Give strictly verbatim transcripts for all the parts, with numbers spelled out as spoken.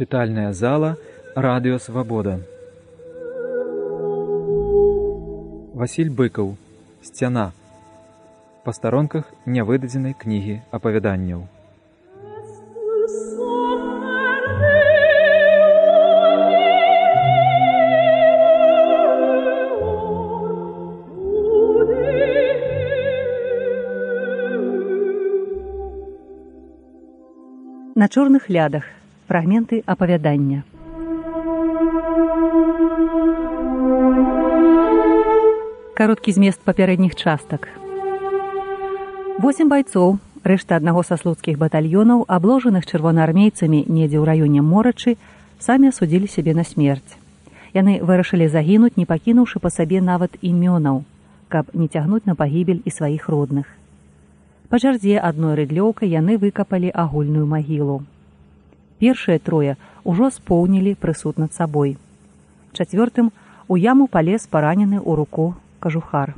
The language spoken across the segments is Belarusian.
Чытальная зала «Радио Свобода». Васіль Быкаў. «Сцяна». Па старонках нявыдадзенай кнігі апавяданняў. На чорных лядах. Фрагменты апавядання. Кароткі змест папярэдніх частак. Восем байцоў, рэшта аднаго са слуцкіх батальёнаў, абложаных чырвонаармейцамі недзе ў раёне Морачы, самі асудзілі сябе на смерць. Яны вырашылі загінуць, не пакінуўшы па сабе нават імёнаў, каб не цягнуць на пагібель і сваіх родных. Па чарзе адной рыдлёўкай яны выкапалі агульную магілу. Першыя трое ўжо споўнілі прысуд над сабой. Чацвёртым у яму палез паранены ў руку кажухар.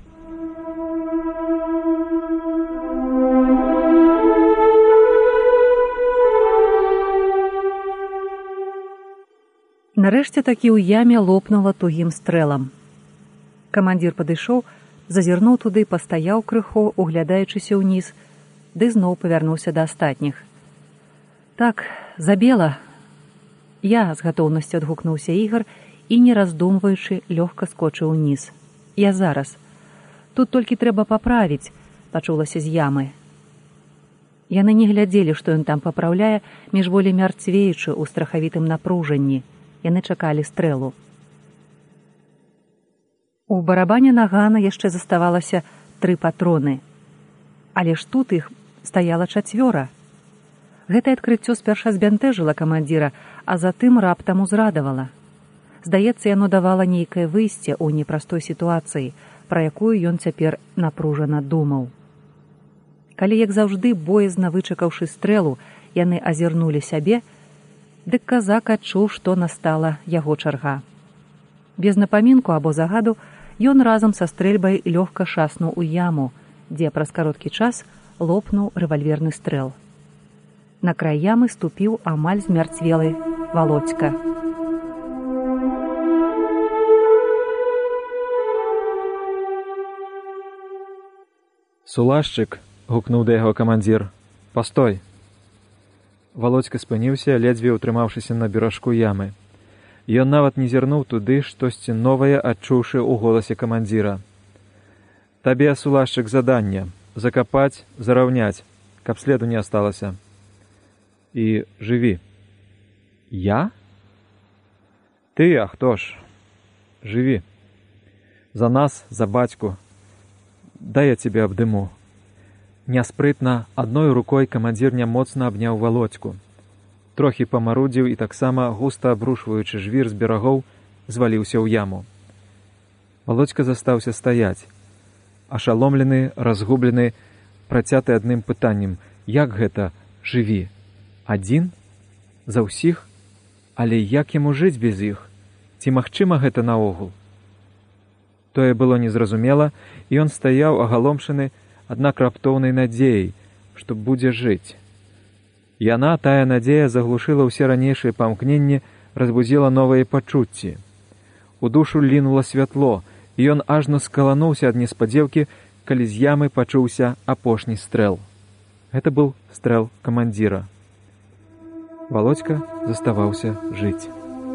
Нарэшце такі ў яме лопнула тугім стрэлам. Камандзір падышоў, зазірнуў туды, пастаяў крыху, углядаючыся ўніз, ды зноў павярнуўся да астатніх. Так, забела. Я з гатоўнасцю адгукнуўся Ігар і, не раздумваючы, лёгка скочыў уніз. Я зараз. Тут толькі трэба паправіць, пачулася з ямы. Яны не глядзелі, што ён там папраўляе, міжволі мярцвеючы ў страхавітым напружанні. Яны чакалі стрэлу. У барабане нагана яшчэ заставалася тры патроны. Але ж тут іх стаяла чацвёра. Гэтае адкрыццё спярша збянтэжыла камандзіра, а затым раптам узрадавала. Здаецца, яно давала нейкае выйсце ў непростой сітуацыі, пра якую ён цяпер напружана думаў. Калі, як заўжды, боязна вычакаўшы стрэлу, яны азірнулі сябе, дык казак адчуў, што настала яго чарга. Без напамінку або загаду ён разам са стрэльбай лёгка шаснуў у яму, дзе праз кароткі час лопнуў рэвальверны стрэл. На край ямы ступіў амаль змярцвелы Володька. «Сулашчык!» — гукнуў да яго камандзір. «Пастой!» Володька спыніўся, ледзьве ўтрымаўшыся на беражку ямы. Ён нават не зірнуў туды, штосьці новае адчуўшы ў голасе камандзіра. «Табе, Сулашчык, заданне — закапаць, зараўняць, каб следу не асталася. І жыві». «Я?» «Ты, а хто ж? Жыві. За нас, за бацьку. Дай я цябе абдыму». Няспрытна, адной рукой камандзір няmoцна абняў Володьку. Трохі памарудзіў і таксама, густа абрушваючы жвір з берагоў, зваліўся ў яму. Володька застаўся стаяць. Ашаломлены, разгублены, працяты адным пытаннем: як гэта «жыві»? Адзін? За ўсіх? Але як яму жыць без іх? Ці магчыма гэта наогул? Тое было незразумела, і ён стаяў агаломшаны, аднак раптоўнай надзеяй, што будзе жыць. Яна, тая надзея, заглушыла ўсе ранейшыя памкненні, разбудзіла новыя пачуцці. У душу лінула святло, і ён ажно скалануўся ад неспадзеўкі, калі з ямы пачуўся апошні стрэл. Гэта быў стрэл камандзіра. Володька заставаўся жыць.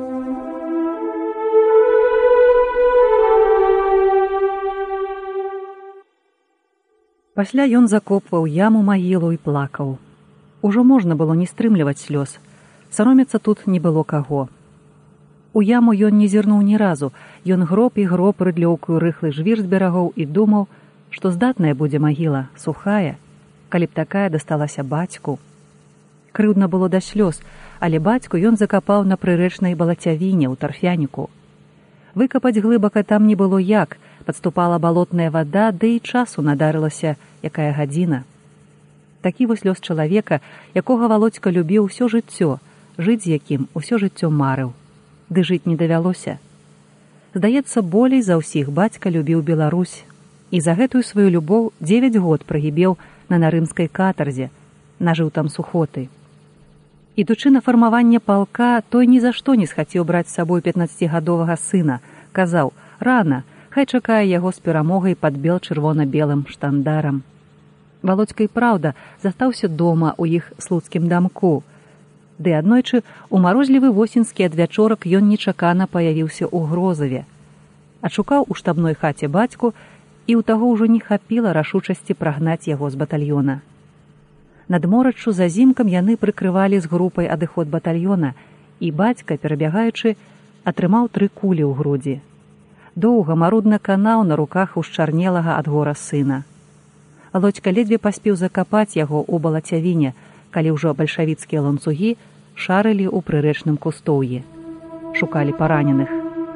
Пасля ён закопваў яму магілу і плакаў. Ужо можна было не стрымліваць слёз. Саромецца тут не было каго. У яму ён не зірнуў ні разу. Ён гроб і гроб рыдлёўкаю рыхлы жвір з берагоў і думаў, што здатная будзе магіла, сухая, калі б такая дасталася бацьку. Крыўдна было да слёз, але бацьку ён закапаў на прырэчнай балацявіне ў тарфяніку. Выкапаць глыбака там не было як, падступала балотная вада, ды і часу надарылася якая гадзіна. Такі вось лёс чалавека, якога Володька любіў усё жыццё, жыць з якім усё жыццё марыў. Ды жыць не давялося. Здаецца, болей за ўсіх бацька любіў Беларусь, і за гэтую сваю любоў дзевяць год прагібеў на нарымскай катарзе, нажыў там сухоты. Ідучы на фармаванне палка, той ні за што не схацеў браць з сабой пятнаццацігадовага сына. Казаў: «Рана, хай чакае яго з перамогай пад бел-чырвона-белым штандарам». Валодзька і праўда застаўся дома ў іх слуцкім дамку. Ды аднойчы у марозлівы восеньскі адвячорак ён нечакана паявіўся ў Грозаве. Адшукаў у штабной хаце бацьку, і ў таго ўжо не хапіла рашучасці прагнаць яго з батальёна. Над мораччу за зімкам яны прыкрывалі з групай адыход батальёна, і бацька, перабягаючы, атрымаў тры кулі ў грудзі. Доўга марудна канаў на руках ушчарнелага ад гора сына. Валодзька ледзьве паспеў закапаць яго ў балацявіне, калі ўжо бальшавіцкія ланцугі шарылі ў прырэчным кустоўі. Шукалі параненых.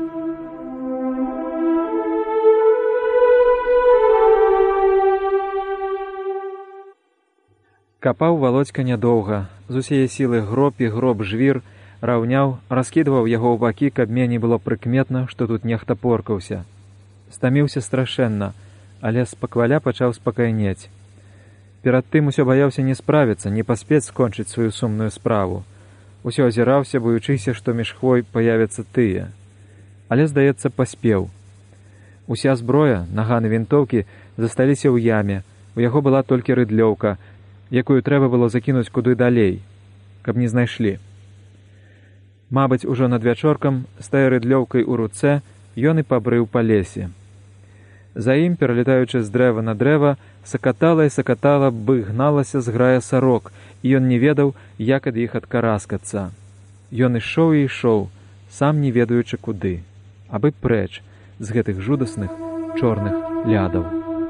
Капаў Валодзька нядоўга, з усяе сілы гроб і гроб жвір, раўняў, раскідваў яго ў бакі, каб меней было прыкметна, што тут нехта поркаўся. Стаміўся страшэнна, але спакваля пачаў спакайнець. Перад тым усё баяўся не справіцца, не паспець скончыць сваю сумную справу. Усё азіраўся, боючыся, што між хвой паявяцца тыя. Але, здаецца, паспеў. Уся зброя, наганы вінтоўкі, засталіся ў яме, у яго была толькі рыдлёўка, якую трэба было закінуць куды далей, каб не знайшлі. Мабыць, ужо над вячоркам, з тая рыдлёўкай у руцэ, ён і пабрыў па лесе. За ім, пералетаючы з дрэва на дрэва, сакатала і сакатала, бы гналася зграя сарок, і ён не ведаў, як ад іх адкараскацца. Ён ішоў і ішоў, сам не ведаючы куды, абы прэч з гэтых жудасных чорных лядаў.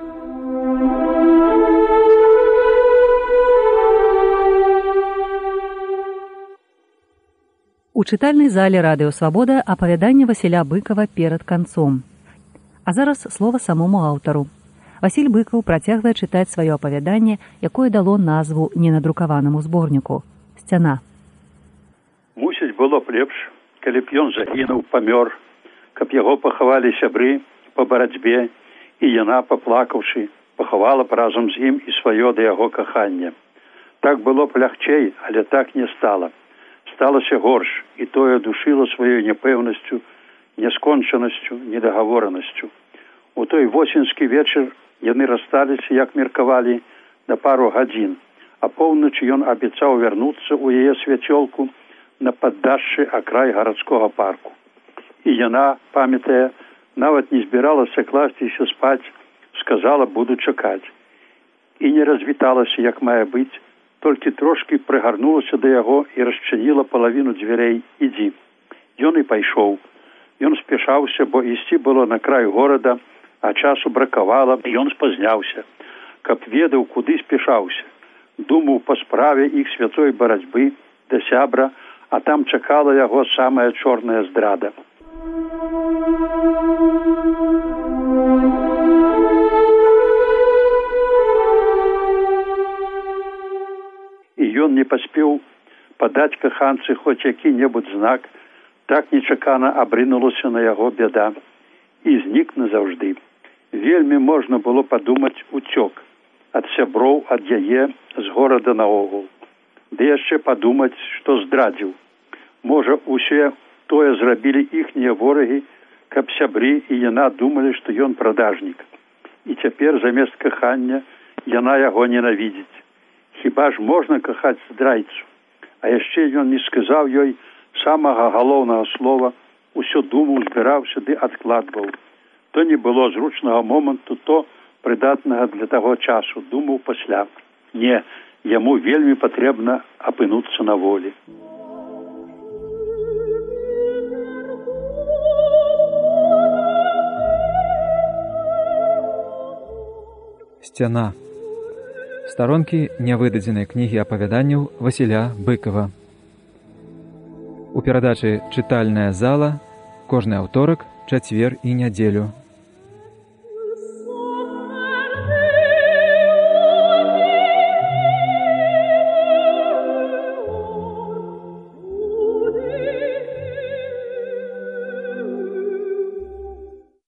У чытальнай зале радыё «Свабода» апавяданне Васіля Быкава перад канцом. А зараз слова самому аўтару. Васіль Быкаў працягвае чытаць сваё апавяданне, якое дало назву ненадрукаванаму зборніку «Сцяна». Мусіць было б лепш, калі б ён загінуў, памёр, каб яго пахавалі сябры па барацьбе, і яна, паплакаўшы, пахавала б разам з ім і сваё да яго кахання. Так было б лягчэй, але так не стала. Сталася горш, і тое душыла сваёй няпэўнасцю, няскончанасцю, недагаворанасцю. У той восеньскі вечар яны рассталіся, як меркавалі, на пару гадзін, а поўначы ён абяцаў вярнуцца ў яе свяцёлку на паддашшы акрай гарадскога парку. І яна, памятае, нават не збіралася класціся спаць, сказала, буду чакаць. І не развіталася, як мае быць, толькі трошкі прыгарнулася да яго і расчыніла палавіну дзвярэй. Ідзі. Ён і пайшоў. Ён спяшаўся, бо ісці было на край горада, а часу бракавала, ён спазняўся. Каб ведаў, куды спяшаўся. Думаў па справе іх святой барацьбы да сябра, а там чакала яго самая чорная здрада. І ён не паспеў падаць каханцы хоць які-небудзь знак, так нечакана абрынулася на яго бяда і знік назаўжды. Вельмі можна было падумаць, уцёк ад сяброў, ад яе, з горада наогул. Ды яшчэ падумаць, што здрадзіў. Можа, усе тое зрабілі іхнія ворагі, каб сябры і яна думалі, што ён прадажнік. І цяпер замест кахання яна яго ненавідзіць. Хіба ж можна кахаць здрайцу? А яшчэ ён не сказаў ёй самага галоўнага слова, усё думаў, збіраўся ды адкладваў. То не было зручнага моманту, то прыдатнага для таго часу, думаў пасля. Не, яму вельмі патрэбна апынуцца на волі. Сцяна. Старонкі нявыдадзенай кнігі апавяданняў Васіля Быкава. У перадачы «Чытальная зала» кожны аўторак, чацвер і нядзелю